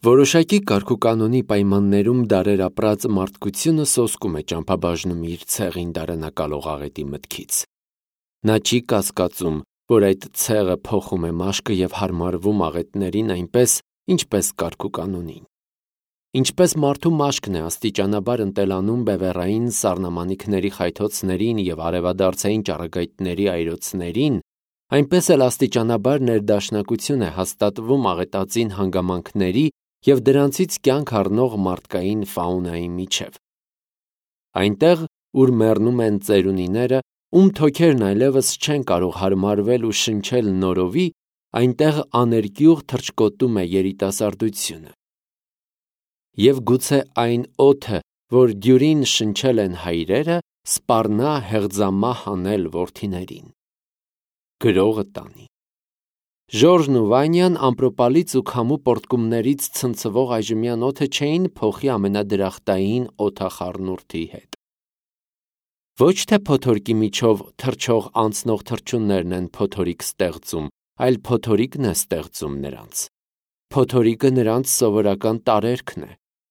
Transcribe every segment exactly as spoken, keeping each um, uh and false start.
Որոշակի կարգուկանոնի պայմաններում դարեր ապրած մարդկությունը սոսկում է ճամփաբաժնում իր ցեղին դարանակալող աղետի մտքից։ Նա չի կասկածում, որ այդ ցեղը փոխում է մաշկը և հարմարվում աղետներին այնպես, ինչպես կարգուկանոնին։ Ինչպես մարդու մաշկն է աստիճանաբար ընտելանում բևեռային սառնամանիքների խայթոցներին և արևադարձային ճառագայթների այրոցներին, այնպես էլ աստիճանաբար ներդաշնակություն է հաստատվում աղետածին հանգամանքների և դրանցից կյանք առնող մարդկային ֆաունայի միջև։ Այնտեղ, ուր մեռնում են ծերունիները, ում թոքերն այլևս չեն կարող հարմարվել ու շնչել նորովի, այնտեղ աներկյուղ թռչկոտում է երիտասարդությունը։ Եվ գուցե այն օդը, որ դյուրին շնչել են հայրերը, սպառնա հեղձամահ անել որդիներին։ Գրողը տանի։ Ժորժն ու Վանյան ամպրոպալից ու քամու պոռթկումներից ցնցվող այժմյան օդը չէին փոխի ամենադրախտային օդախառնուրդի հետ։ Ոչ թե փոթորկի միջով թռչող անցնող թռչուններն են փոթորիկ ստեղծում, այլ փոթորիկն է ստեղծում նրանց։ Փոթորիկը նրանց սովորական տարերքն է։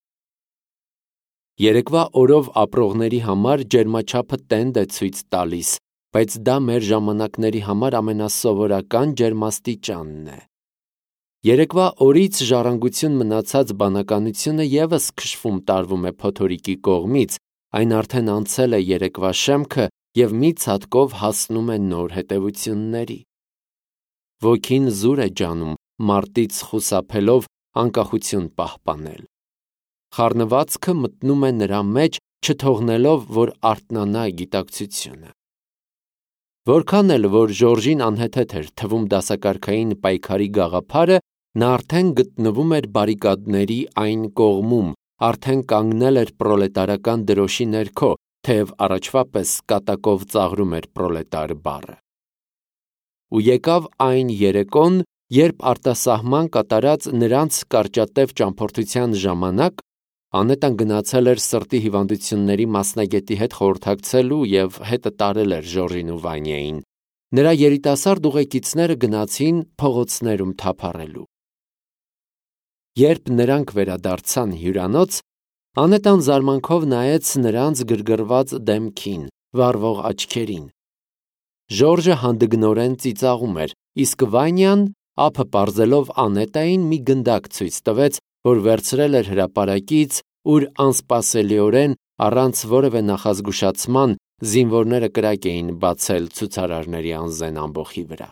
Երեկվա օրով ապրողների համար ջերմաչափը տենդ է ցույց տալիս, բայց դա մեր ժամանակների համար ամենասովորական ջերմաստիճանն է։ Երեկվա օրից ժառանգություն մնացած բանականությունը ևս քշվում տարվում է փոթորիկի կողմից, այն արդեն անցել է երեկվա շեմքը և մի ցատկով հասնում է նոր հետևությունների։ Ոգին զուր է ջանում մարտից խուսափելով անկախություն պահպանել։ Խառնվածքը մտնում է նրա մեջ, չթողնելով, որ արթնանա գիտակցությունը։ Որքան էլ որ Ժորժին անհեթեթ էր թվում դասակարգային պայքարի գաղափարը, նա արդեն գտնվում էր բարիկադների այն կողմում, արդեն կանգնել էր պրոլետարական դրոշի ներքո, թեև առաջվա պես կատակով ծաղրում էր պրոլետար բառը։ Ու եկավ այն երեկոն, երբ արտասահման կատարած նրանց կարճատև ճամփորդության ժամանակ Անետան գնացել էր սրտի հիվանդությունների մասնագետի հետ խորհրդակցելու և հետը տարել էր Ժորժին ու Վանյային։ Նրա երիտասարդ ուղեկիցները գնացին փողոցներում թափառելու։ Երբ նրանք վերադարձան հյուրանոց, Անետան զարմանքով նայեց նրանց գրգռված դեմքին, վառվող աչքերին։ Ժորժը հանդգնորեն ծիծաղում էր, իսկ Վանյան, ափը պարզելով Անետային, մի գնդակ ցույց տվեց, որ վերցրել էր հրապարակից, ուր անսպասելիորեն, առանց որևէ նախազգուշացման, զինվորները կրակ էին բացել ցուցարարների անզեն ամբոխի վրա։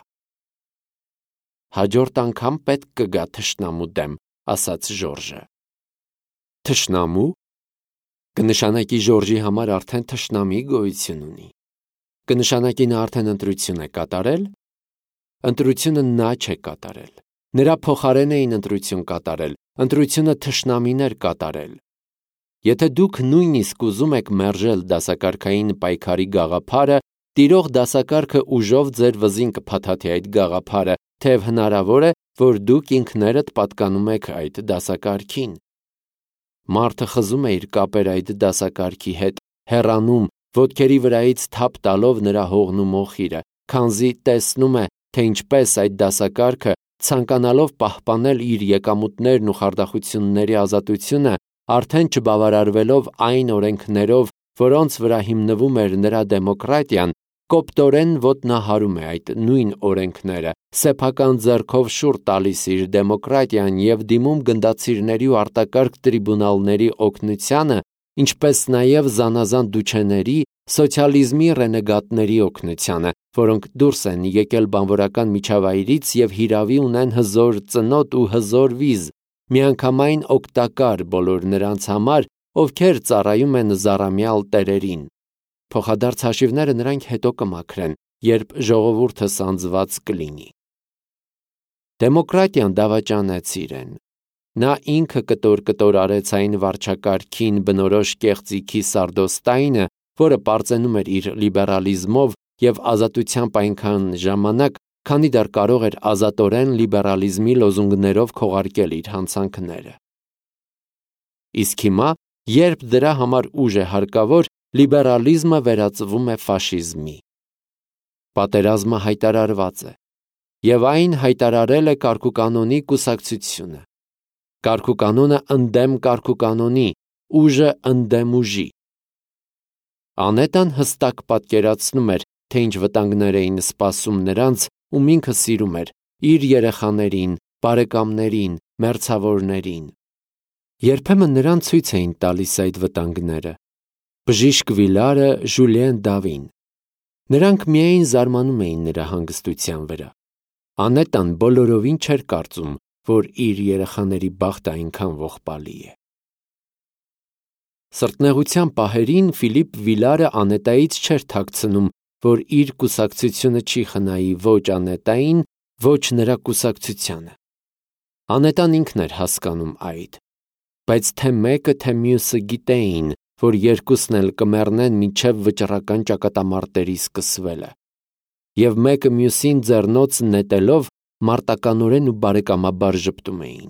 Հաջորդ անգամ պետք կգա թշնամու դեմ, ասաց Ժորժը։ Թշնամու։ Կնշանակի Ժորժի համար արդեն թշնամի գոյություն ունի։ Կնշանակի նա արդեն ընտրություն է կատարել։ Ընտրությունը նա չէ կատարել։ Նրա փոխարեն էին ընտրություն կատարել, ընտրությունը թշնամիներ կատարել։ Եթե դուք նույնիսկ ուզում եք մերժել դասակարգային պայքարի գաղափարը, տիրող դասակարգը ուժով ձեր վզին կփաթաթի այդ գաղափարը, թեև հնարավոր է, որ դուք ինքներդ պատկանում եք այդ դասակարգին։ Մարդը խզում է իր կապեր այդ դասակարգի հետ, հեռանում, ոտքերի վրայից թափ տալով նրա հողն ու մոխիրը, քանզի տեսնում է, թե ինչպես այդ դասակարգը, ցանկանալով պահպանել իր եկամուտներն ու խարդախությունների ազատությունը, արդեն չբավարարվելով այն օրենքներով, որոնց վրա հիմնվում էր նրա դեմոկրատիան, կոպտորեն ոտնահարում է այդ նույն օրենքները, սեփական ձեռքով շուռ տալիս իր դեմոկրատիան և դիմում գնդացիրների ու արտակարգ տրիբունալների օգնությանը, ինչպես նաև զանազան դուչեների, սոցիալիզմի ռենեգատների օգնությանը, որոնք դուրս են եկել բանվորական միջավայրից և հիրավի ունեն հզոր ծնոտ ու հզոր վիզ, միանգամայն օգտակար բոլոր նրանց համար, ովքեր ծառայում են զառամյալ տերերին։ Փոխադարձ հաշիվները նրանք հետո կմաքրեն, երբ ժողովուրդը սանձված կլինի։ Դեմոկրատիան դավաճանեց իրեն։ Նա ինքը կտոր-կտոր արեց այն վարչակարգին բնորոշ կեղծիքի սարդոստայնը, որը պարծենում էր իր լիբերալիզմով և ազատությամբ այնքան ժամանակ, քանի դեռ կարող էր ազատորեն լիբերալիզմի լոզունգներով քողարկել իր հանցանքները։ Իսկ հիմա, երբ դրա համար ուժ է հարկավոր, լիբերալիզմը վերածվում է ֆաշիզմի։ Պատերազմը հայտարարված է, և այն հայտարարել է կարգուկանոնի կուսակցությունը։ Կարգուկանոնը ընդդեմ կարգուկանոնի, ուժը ընդդեմ ուժի։ Անետան հստակ պատկերացնում էր, թե ինչ վտանգներ էին սպասում նրանց, ում ինքը սիրում էր, իր երեխաներին, բարեկամներին, մերձավորներին։ Երբեմն նրան ցույց էին տալիս այդ վտանգները։ Բժիշկ Վիլարը, Ժուլիեն Դավին։ Նրանք միայն զարմանում էին նրա հանգստության վրա։ Անետան բոլորովին չէր կարծում, որ իր երեխաների բախտը այնքան ողբալի է։ Սրտնեղության պահերին Ֆիլիպ Վիլարը Անետայից չէր թաքցնում, որ իր կուսակցությունը չի խնայի ոչ Անետային, ոչ նրա կուսակցությանը։ Անետան ինքն էր հասկանում այդ, բայց թե մեկը, թե մյուսը գիտեին, որ երկուսն էլ կմեռնեն մինչև վճռական ճակատամարտերի սկսվելը, և մեկը մյուսին ձեռնոց նետելով մարտականորեն ու բարեկամաբար ժպտում էին։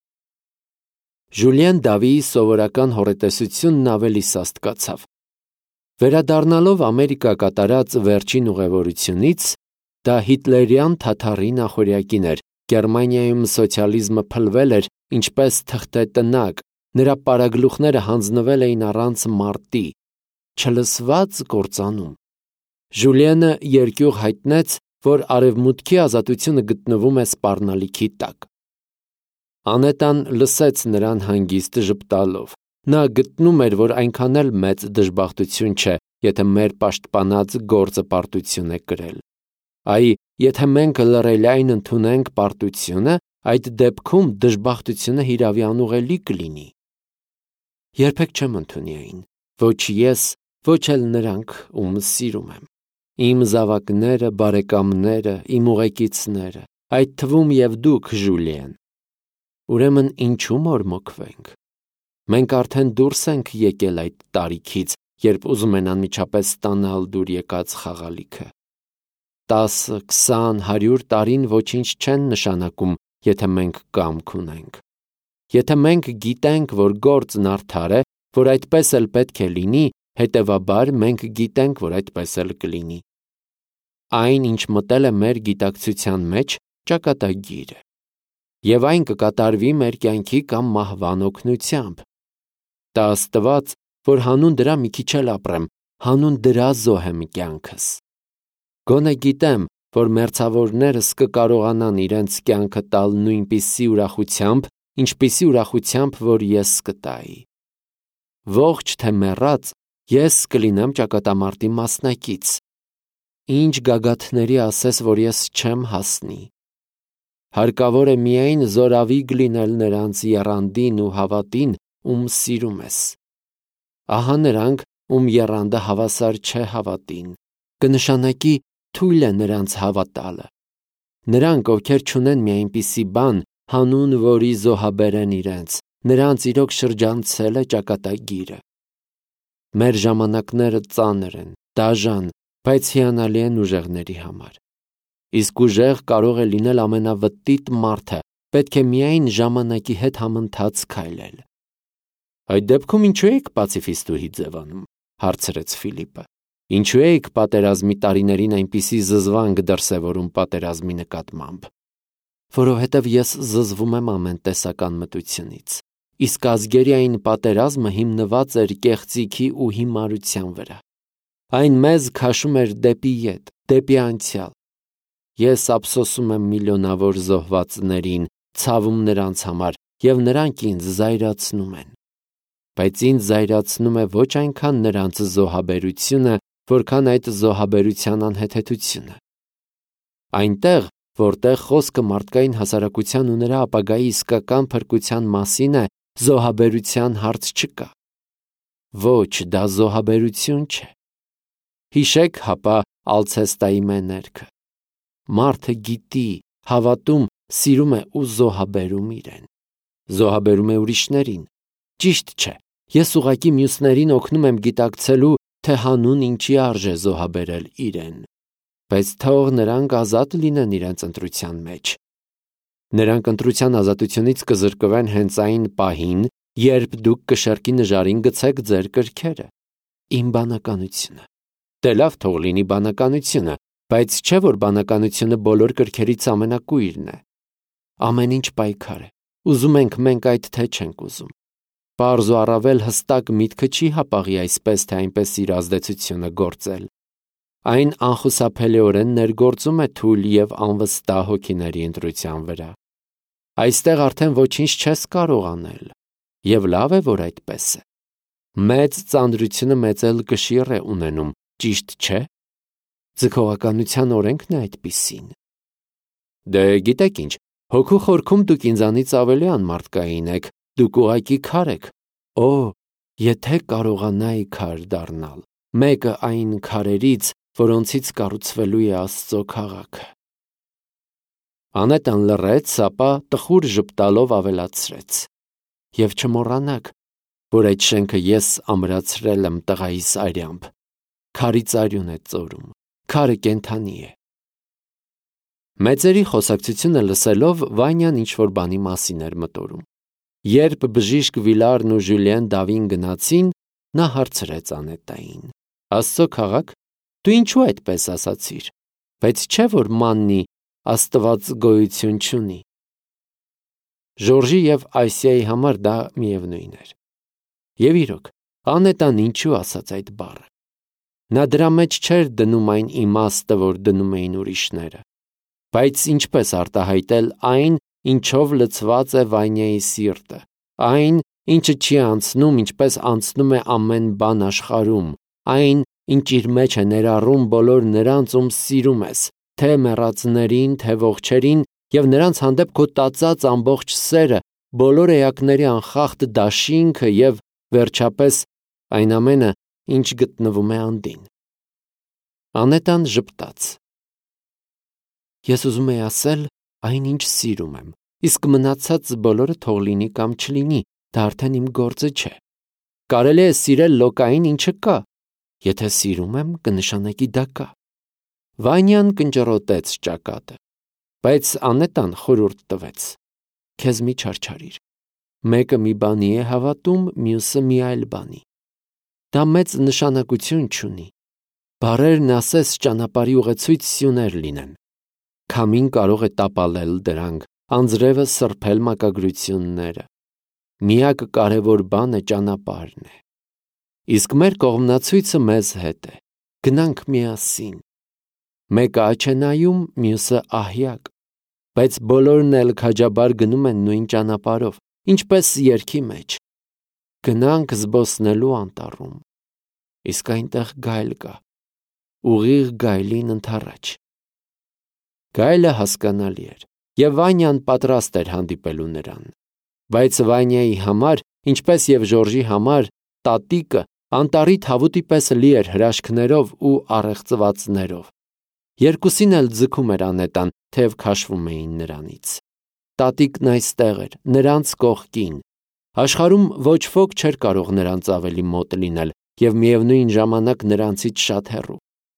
Ժուլիեն Դավիի սովորական հոռետեսությունն ավելի սաստկացավ։ Վերադառնալով Ամերիկա կատարած վերջին ուղևորությունից, դա հիտլերյան թաթարի նախօրյակին էր, Գերմանիայում սոցիալիզմը փլվել էր ինչպես թղթե տնակ, նրա պարագլուխները հանձնվել էին առանց մարտի, չլսված կործանում։ Ժուլիենը երկյուղ հայտնեց, որ արևմուտքի ազատությունը գտնվում է սպառնալիքի տակ։ Անետան լսեց նրան հանգիստ ժպտալով։ Նա գտնում էր, որ այնքան էլ մեծ դժբախտություն չէ, եթե մեր պաշտպանած գործը պարտություն է կրել։ Այ, եթե մենք լռելիայն ընդունենք պարտությունը, այդ դեպքում դժբախտությունը հիրավի անուղելի կլինի։ Երբեք չեմ ընդունի այն, ոչ ես, ոչ էլ նրանք, ում սիրում եմ։ Իմ զավակները, բարեկամները, իմ ուղեկիցները, այդ թվում և դուք, Ժուլիեն։ Ուրեմն ինչու մորմոքվենք։ Մենք արդեն դուրս ենք եկել այդ տարիքից, երբ ուզում են անմիջապես ստանալ դուր եկած խաղալիքը։ Տասը, քսան, հարյուր տարին ոչինչ չեն նշանակում, եթե մենք կամք ունենք։ Եթե մենք գիտենք, որ գործն արդար է, որ այդպես էլ պետք է լինի, հետևաբար մենք գիտենք, որ այդպես էլ կլինի։ Այն, ինչ մտել է մեր գիտակցության մեջ, ճակատագիր է, և այն կկատարվի մեր կյանքի կամ մահվան օգնությամբ։ Տա Աստված, որ հանուն դրա մի քիչ էլ ապրեմ, հանուն դրա զոհ եմ կյանքս։ Գոնե գիտեմ, որ մերձավորներս կկարողանան իրենց կյանքը տալ նույնպիսի ուրախությամբ, ինչպիսի ուրախությամբ, որ ես կտայի։ Ողջ թե մեռած, ես կլինեմ ճակատամարտի մասնակից։ Ինչ գագաթների ասես, որ ես չեմ հասնի։ Հարկավոր է միայն զորավիգ լինել նրանց եռանդին ու հավատին, ում սիրում ես։ Ահա նրանք, ում եռանդը հավասար չէ հավատին, կնշանակի թույլ է նրանց հավատալը։ Նրանք, ովքեր չունեն մի այնպիսի բան, հանուն որի զոհաբերեն իրենց, նրանց իրոք շրջանցել է ճակատագիրը։ Մեր ժամանակները ծանր են, դաժան, բայց հիանալի են ուժեղների համար։ Իսկ ուժեղ կարող է լինել ամենավտիտ մարդը, պետք է միայն ժամանակի հետ համընթաց քայլել։ Այդ դեպքում ինչու եք պացիֆիստուհի ձևանում, հարցրեց Ֆիլիպը։ Ինչու եք պատերազմի տարիներին այնպիսի զզվանք դրսևորում պատերազմի նկատմամբ։ Որովհետև ես զզվում եմ ամեն տեսական մտությունից։ Իսկ ազգերի այն պատերազմը հիմնված էր կեղծիքի ու հիմարության վրա։ Այն մեզ քաշում էր դեպի ետ, դեպի անցյալ։ Ես ափսոսում եմ միլիոնավոր զոհվածներին, ցավում նրանց համար, և նրանք ինձ զայրացնում են։ Բայց ինձ զայրացնում է ոչ այնքան նրանց զոհաբերությունը, որքան այդ զոհաբերության անհեթեթությունը։ Այնտեղ, որտեղ խոսքը մարդկային հասարակության ու նրա ապագայի իսկական փրկության մասին է, զոհաբերության հարց չկա։ Ոչ, դա զոհաբերություն չէ։ Հիշեք հապա Ալցեստայի մեներքը։ Մարդը գիտի, հավատում, սիրում է ու զոհաբերում իրեն։ Զոհաբերում է ուրիշներին։ Ճիշտ չէ։ Ես ուղղակի մյուսներին օգնում եմ գիտակցելու, թե հանուն ինչի արժե զոհաբերել իրեն։ Բայց թող նրանք ազատ լինեն իրենց ընտրության մեջ։ Նրանք ընտրության ազատությունից կզրկվեն հենց այն պահին, երբ դուք կշեռքի նժարին գցեք ձեր կրքերը։ Իմ բանականությունը։ Դե լավ, թող լինի բանականությունը, բայց չէ որ բանականությունը բոլոր կրքերից ամենակույրն է։ Ամեն ինչ պայքար է, Ուզում ենք մենք այդ թե չենք ուզում։ Պարզ ու առավել հստակ միտքը չի հապաղի այսպես թե այնպես իր ազդեցությունը գործել։ Այն անխուսափելիորեն ներգործում է թույլ և անվստահ հոգիների ընտրության վրա։ Այստեղ արդեն ոչինչ չես կարող անել, և լավ է, որ այդպես է։ Մեծ ծանրությունը մեծել կշիռ է ունենում, ճիշտ չէ՞։ Ձգողականության օրենքն է այդպիսին։ Դե գիտեք ինչ, հոգու խորքում դուք ինձանից ավելի անմարդկային եք, դուք ուղղակի քար եք։ Օ, եթե կարողանայի քար դառնալ, մեկը այն քարերից, որոնցից կառուցվելու է Աստծո քաղաքը։ Անետան լռեց, ապա տխուր ժպտալով ավելացրեց. Եվ չմոռանաք, որ այդ շենքը ես ամրացրել եմ տղայիս արյամբ։ Քարից արյուն է ծորում, քարը կենդանի է։ Մեծերի խոսակցությունը լսելով Վանյան ինչ-որ բանի մասին էր մտորում։ Երբ բժիշկ Վիլարն ու Ժյուլիեն Դավին գնացին, նա հարցրեց Անետային. Աստծո քաղաք, դու ինչու այդպես ասացիր, բայց չէ՞ որ մաննի Աստված գոյություն չունի։ Ժորժի և Այսիայի համար դա միևնույն էր։ Եվ իրոք, Անետան ինչու ասաց այդ բառը։ Նա դրա մեջ չէր դնում այն իմաստը, որ դնում էին ուրիշները։ Բայց ինչպես արտահայտել այն, ինչով լցված է Վանյայի սիրտը, այն, ինչը չի անցնում, ինչպես անցնում է ամեն բան աշխարհում, այն, ինչ իր մեջ է ներառում բոլոր նրանց, ում սիրում ես, թե մեռածներին, թե ողջերին, և նրանց հանդեպ քո տածած ամբողջ սերը, բոլոր էակների անխախտ դաշինքը և, վերջապես, այն ամենը, ինչ գտնվում է անդին։ Անետան ժպտաց. Ես ուզում եի ասել այն, ինչ սիրում եմ, իսկ մնացած բոլորը թող լինի կամ չլինի, դա արդեն իմ գործը չէ։ Կարելի է սիրել լոկային, ինչը կա, եթե սիրում եմ, կնշանակի դա կա։ Վանյան կնճռոտեց ճակատը, բայց Անետան խորհուրդ տվեց. Քեզ մի չարչարիր։ Մեկը մի բանի է հավատում, մյուսը մի այլ բանի։ Դա մեծ նշանակություն չունի։ Բառերն ասես ճանապարհի ուղեցույց սյուներ լինեն։ Քամին կարող է տապալել դրանք, անձրևը սրբել մակագրությունները։ Միակ կարևոր բանը ճանապարհն է։ Իսկ մեր կողմնացույցը մեզ հետ է։ Գնանք միասին։ Մեկը աջ է նայում, մյուսը ահյակ, բայց բոլորն էլ քաջաբար գնում են նույն ճանապարհով, ինչպես երգի մեջ։ Գնանք զբոսնելու անտառում։ Իսկ այնտեղ գայլ կա։ Ուղիղ գայլին ընդառաջ։ Գայլը հասկանալի էր, և Վանյան պատրաստ էր հանդիպելու նրան։ Բայց Վանյայի համար, ինչպես և Ժորժի համար, տատիկը անտառի թավուտի պես լի էր հրաշքներով ու առեղծվածներով։ Երկուսին էլ ձգում էր Անետան, թեև քաշվում էին նրանից։ Տատիկն այստեղ էր, նրանց կողքին։ Աշխարհում ոչ ոք չէր կարող նրանց ավելի մոտ լինել և միևնույն ժամանակ նրանցից շատ հեռու։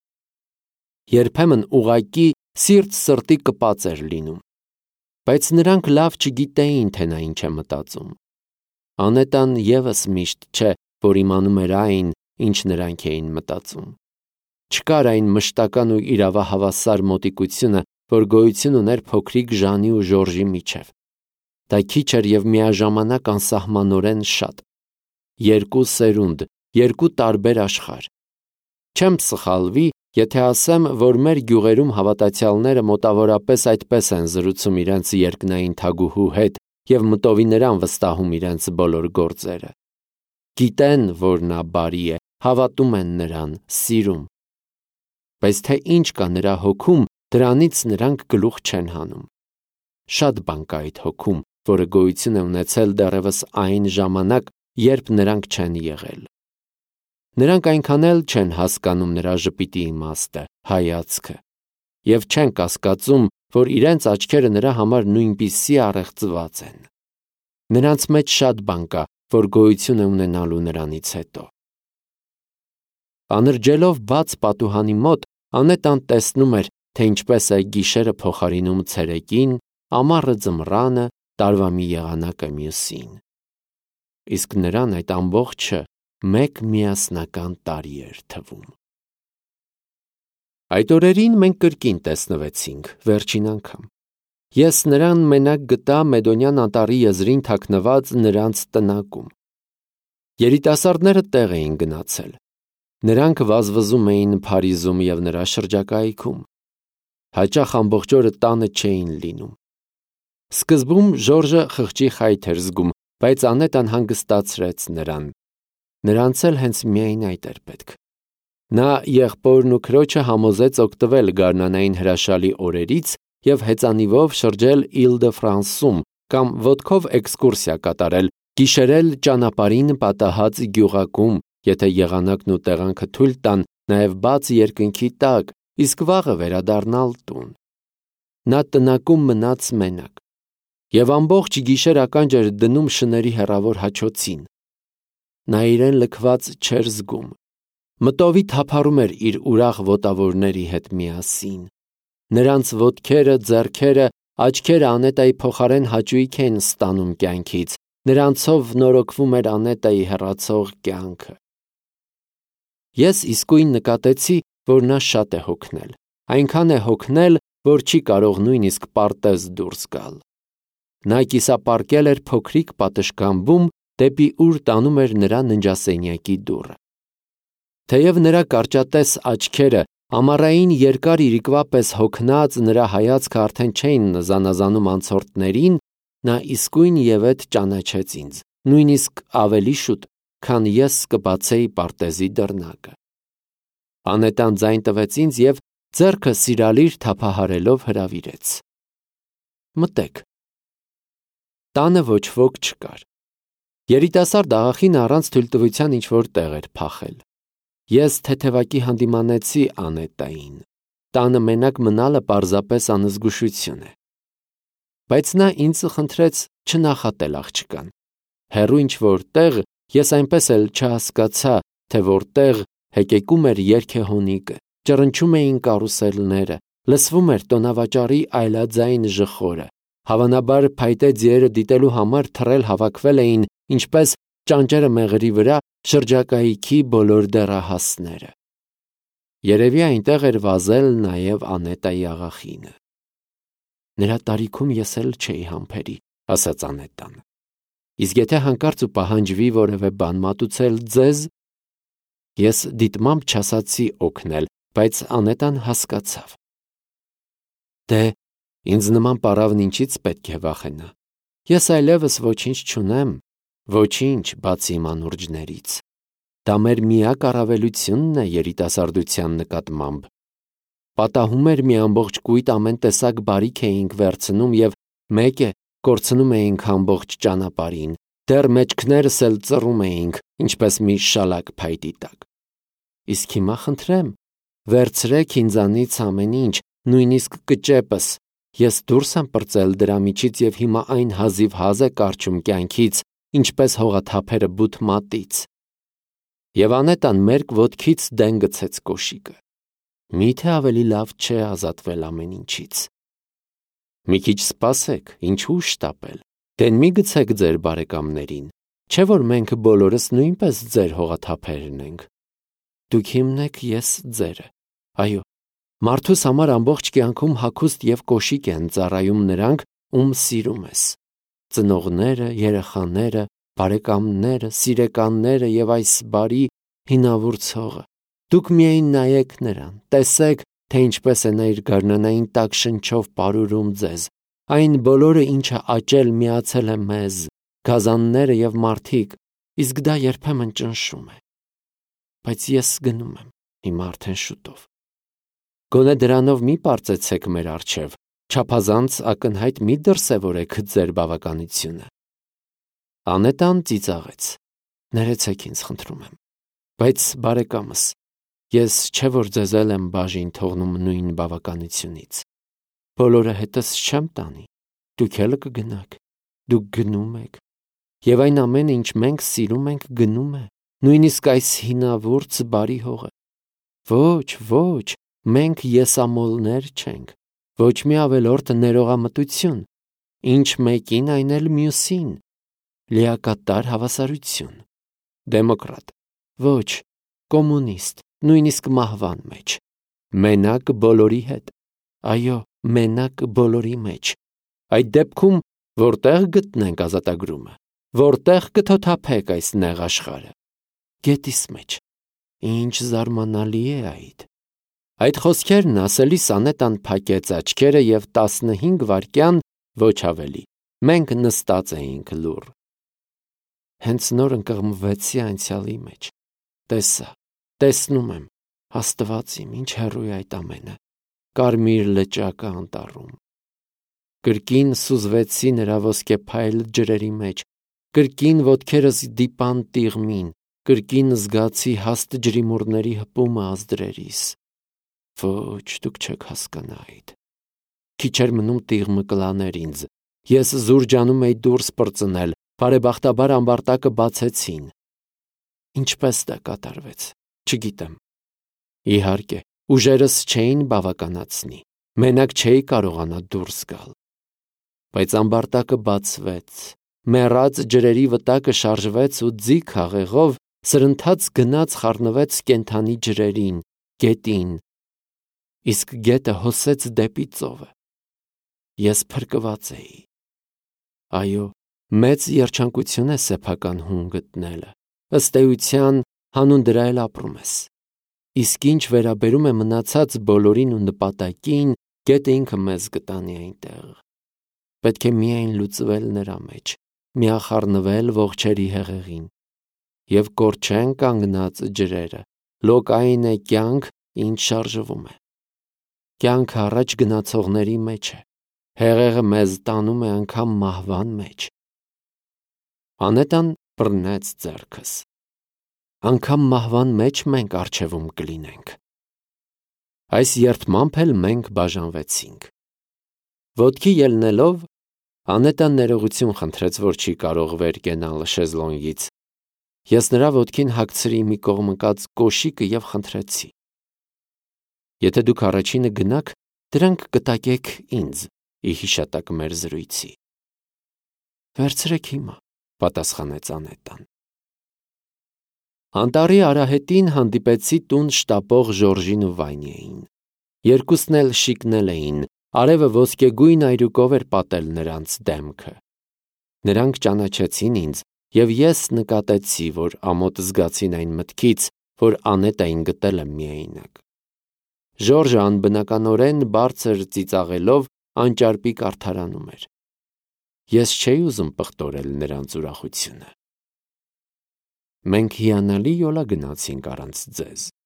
Երբեմն ուղղակի սիրտ սրտի կպած էր լինում։ Բայց նրանք լավ չգիտեին, թե նա ինչ է մտածում։ Անետան ևս միշտ չէ, որ իմանում էր այն, ինչ նրանք էին մտածում։ Չկար այն մշտական ու իրավահավասար մոտիկությունը, որ գոյություն ուներ փոքրիկ Ժանի ու Ժորժի միջև։ Դա քիչ էր և միաժամանակ անսահմանորեն շատ։ Երկու սերունդ, երկու տարբեր աշխարհ։ Չեմ սխալվի, եթե ասեմ, որ մեր գյուղերում հավատացյալները մոտավորապես այդպես են զրուցում իրենց երկնային թագուհու հետ և մտովի նրան վստահում իրենց բոլոր գործերը։ Գիտեն, որ նա բարի է, հավատում են նրան, սիրում։ Բայց թե ինչ կա նրա հոգում, դրանից նրանք գլուխ չեն հանում։ Շատ բան կա այդ հոգում, որը գոյություն է ունեցել դեռևս այն ժամանակ, երբ նրանք չեն եղել։ Նրանք այնքան էլ չեն հասկանում նրա ժպիտի իմաստը, հայացքը, և չեն կասկածում, որ իրենց աչքերը նրա համար նույնպիսի առեղծված են։ Նրանց մեջ շատ բան կա, որ գոյություն է ունենալու նրանից հետո։ Անրջելով բաց պատուհանի մոտ, Անետան տեսնում էր, թե ինչպես է գիշերը փոխարինում ցերեկին, ամառը ձմռանը, տարվա մի եղանակը մյուսին։ Իսկ նրան այդ ամբողջը մեկ միասնական տարի էր թվում։ Այդ օրերին մենք կրկին տեսնվեցինք, վերջին անգամ։ Ես նրան մենակ գտա Մեդոնյան անտառի եզրին թաքնված նրանց տնակում։ Երիտասարդները տեղ էին գնացել։ Նրանք վազվզում էին Փարիզում և նրա շրջակայքում։ Հաճախ ամբողջ օրը տանը չէին լինում։ Սկզբում Ժորժը խղճի խայթ էր զգում, բայց Անետան հանգստացրեց նրան։ Նրանց էլ հենց միայն այդ էր պետք։ Նա եղբորն ու քրոջը համոզեց օգտվել գարնանային հրաշալի օրերից և հեծանիվով շրջել Իլ-դը-Ֆրանսում կամ ոտքով էքսկուրսիա կատարել, գիշերել ճանապարհին պատահած գյուղակում, եթե եղանակն ու տեղանքը թույլ տան, նաև բաց երկնքի տակ, իսկ վաղը վերադառնալ տուն։ Նա տնակում մնաց մենակ և ամբողջ գիշեր ականջ էր դնում շների հեռավոր հաչոցին։ Նա իրեն լքված չէր զգում։ Մտովի թափառում էր իր ուրախ ոտավորների հետ միասին։ Նրանց ոտքերը, ձեռքերը, աչքերը Անետայի փոխարեն հաճույք էին ստանում կյանքից, նրանցով նորոգվում էր Անետայի հեռացող կյանքը։ Ես իսկույն նկատեցի, որ նա շատ է հոգնել, այնքան է հոգնել, որ չի կարող նույնիսկ պարտեզ դուրս գալ։ Նա կիսապարկել էր փոքրիկ պատշգամբում, դեպի ուր տանում էր նրա ննջասենյակի դուռը։ Թեև նրա կարճատես աչքերը ամառային երկար իրիկվա պես հոգնած նրա հայացքը արդեն չէին զանազանում անցորդներին, նա իսկույն ևեթ ճանաչեց ինձ, նույնիսկ ավելի շուտ, քան ես կբացեի պարտեզի դռնակը։ Անետան ձայն տվեց ինձ և ձեռքը սիրալիր թափահարելով հրավիրեց. «Մտեք»։ Տանը ոչ ոք չկար։ Երիտասարդ աղախինը առանց թույլտվության ինչ-որ տեղ էր փախել։ Ես թեթևակի հանդիմանեցի Անետային։ Տանը մենակ մնալը պարզապես անզգուշություն է։ Բայց նա ինձ խնդրեց չնախատել աղջկան։ Հեռու ինչ-որ տեղ, ես այնպես էլ չհասկացա, թե որտեղ, հեկեկում էր երգեհոնիկը, ճռնչում էին կարուսելները, լսվում էր տոնավաճառի այլաձայն ժխորը։ Հավանաբար փայտե ձիերը դիտելու համար թռել հավաքվել էին, ինչպես ճանճերը մեղրի վրա, շրջակայքի բոլոր դեռահասները։ Երևի այնտեղ էր վազել նաև Անետայի աղախինը։ Նրա տարիքում ես էլ չէի համբերի, ասաց Անետան։ Իսկ եթե հանկարծ ու պահանջվի որևէ բան մատուցել ձեզ։ Ես դիտմամբ չասացի օգնել, բայց Անետան հասկացավ։ Դե, ինձ նման պառավն ինչից պետք է վախենա։ Ես այլևս ոչինչ չունեմ, ոչինչ բացի իմ անուրջներից։ Դա մեր միակ առավելությունն է երիտասարդության նկատմամբ։ Պատահում էր մի ամբողջ կույտ ամեն տեսակ բարիք էինք վերցնում և մեկ է կորցնում էինք ամբողջ ճանապարհին, դեռ մեջքներս էլ ծռում էինք, ինչպես մի շալակ փայտի տակ։ Իսկ հիմա խնդրեմ, վերցրեք ինձանից ամեն ինչ, նույնիսկ կճեպս, ես դուրս եմ պրծել դրա միջից և հիմա այն հազիվ հազ է կառչում կյանքից, ինչպես հողաթափերը բութ մատից։ Եվ Անետան մերկ ոտքից դեն գցեց կոշիկը։ Մի՞թե ավելի լավ չէ ազատվել ամեն ինչից։ Մի քիչ սպասեք, ինչու շտապել, դեն մի գցեք ձեր բարեկամներին, չէ՞ որ մենք բոլորս նույնպես ձեր հողաթափերն ենք։ Դուք իմն եք, ես ձերը։ Այո, մարդուս համար ամբողջ կյանքում հագուստ և կոշիկ են ծառայում նրանք, ում սիրում ես։ Ծնողները, երեխաները, բարեկամները, սիրեկանները և այս բարի հինավուրց հողը։ Դուք միայն նայեք նրան, տեսեք, թե ինչպես է նա իր գարնանային տաք շնչով պարուրում ձեզ, այն բոլորը, ինչը աճել միացել է մեզ, գազանները և մարդիկ, իսկ դա երբեմն ճնշում է։ Բայց ես գնում եմ, հիմա արդեն շուտով։ Գոնե դրանով մի պարծեցեք մեր առջև, չափազանց ակնհայտ մի դրսևորեք ձեր բավականությունը։ Անետան ծիծաղեց. ներեցեք ինձ, խնդրում եմ։ Բայց բարեկամս, ես չէ որ ձեզ էլ եմ բաժին թողնում նույն բավականությունից։ Բոլորը հետս չեմ տանի, դուք էլ կգնաք, դուք գնում եք, և այն ամենը, ինչ մենք սիրում ենք, գնում է, նույնիսկ այս հինավուրց բարի հողը։ Ոչ, ոչ, մենք եսամոլներ չենք, ոչ մի ավելորդ ներողամտություն, ինչ մեկին, այն էլ մյուսին, լիակատար հավասարություն, դեմոկրատ, ոչ, կոմունիստ, նույնիսկ մահվան մեջ, մենակ բոլորի հետ, այո, մենակ բոլորի մեջ, Այդ դեպքում որտեղ գտնենք ազատագրումը, որտեղ կթոթափեք այս նեղ աշխարհը։ Գետիս մեջ։ Ինչ զարմանալի է այդ։ Այդ խոսքերն ասելիս Անետան փակեց աչքերը և տասնհինգ վայրկյան, ոչ ավելի, մենք նստած էինք լուռ։ Հենց նոր ընկղմվեցի անցյալի մեջ։ Տեսա, տեսնում եմ, Աստված իմ, ինչ հեռու է այդ ամենը, կարմիր լճակը անտառում։ Կրկին սուզվեցի նրա ոսկեփայլ ջրերի մեջ, կրկին ոտքերս դիպան տիղմին, կրկին զգացի հաստ ջրիմուռների հպումը ազդրերիս։ Ոչ, դուք չեք հասկանա այդ։ Քիչ էր մնում տիղմը կլաներ ինձ։ Ես զուրջանում էի դուրս պրծնել, բարեբախտաբար ամբարտակը բացեցին։ Ինչպես դա կատարվեց, չգիտեմ։ Իհարկե, ուժերս չէին բավականացնի, մենակ չէի կարողանա դուրս գալ։ Բայց ամբարտակը բացվեց, մեռած ջրերի վտակը շարժվեց ու ձիգ հաղեղով սրընթաց գնաց խառնվեց կենդանի ջրերին, գետին, իսկ գետը հոսեց դեպի ծովը։ Ես փրկված էի։ Այո, մեծ երջանկություն է սեփական հուն գտնելը, ըստ էության հանուն դրա էլ ապրում ես։ Իսկ ինչ վերաբերում է մնացած բոլորին ու նպատակին, գետը ինքը մեզ կտանի այնտեղ։ Պետք է միայն լուծվել նրա մեջ, միախառնվել ողջերի հեղեղին։ Եվ կորչեն կանգնած ջրերը, լոկային է կյանք, ինչ շարժվում է։ Կյանքը առաջ գնացողների մեջ է, հեղեղը մեզ տանում է անգամ մահվան մեջ։ Անետան բռնեց ձեռքս։ Անգամ մահվան մեջ մենք առջևում կլինենք։ Այս երդմամբ էլ մենք բաժանվեցինք։ Ոտքի ելնելով, Անետան ներողություն խնդրեց, որ չի կարող վեր կենալ շեզլոնգից։ Ես նրա ոտքին հագցրի մի կողմ ընկած կոշիկը և խնդրեցի. Եթե դուք առաջինը գնաք, դրանք կտակեք ինձ, ի հիշատակ մեր զրույցի։ Վերցրեք հիմա, պատասխանեց Անետան։ Անտառի արահետին հանդիպեցի տուն շտապող Ժորժին ու Վանյային։ Երկուսն էլ շիկնել էին, արևը ոսկեգույն այրուկով էր պատել նրանց դեմքը։ Նրանք ճանաչեցին ինձ, և ես նկատեցի, որ ամոթ զգացին այն մտքից, որ Անետային գտել եմ միայնակ։ Ժորժը անբնականորեն բարձր ծիծաղելով անճարպիկ արդարանում էր։ Ես չէի ուզում պղտորել նրանց ուրախությունը։ Մենք հիանալի յոլա գնացինք առանց ձեզ։